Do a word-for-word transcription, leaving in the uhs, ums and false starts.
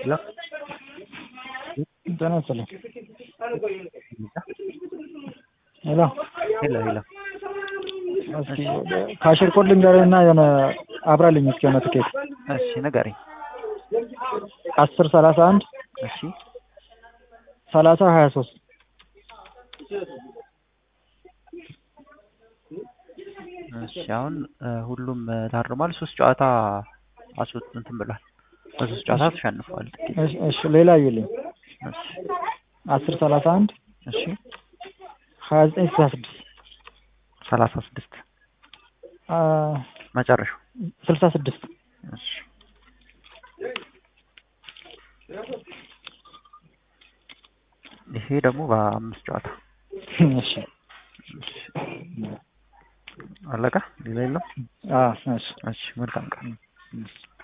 ሄሎ ጤና ይስጥልኝ። ሄሎ ሄሎ ሄሎ እስኪ ካሽር ኮድ ልንገርህና የሆነ አብራልኝ እስኪ የሆነ ትኬት እሺ ንገረኝ። አስር ሰላሳ አንድ እሺ ሰላሳ ሀያ ሶስት እሺ አሁን ሁሉም ታርሟል። ሶስት ጨዋታ አስወጥ እንትን ብሏል። በሶስት ጨዋታ ተሸንፈዋል። እሺ እሺ ሌላ ይልኝ እሺ አስር ሰላሳ አንድ እሺ ሀያ ዘጠኝ ስልሳ ስድስት ሰላሳ ስድስት አ መጨረሻው ስልሳ ስድስት እሺ ይሄ ደግሞ በአምስት ጨዋታ እሺ አለቃ ሌላ የለም። አ እሺ እሺ መልካም ቀን።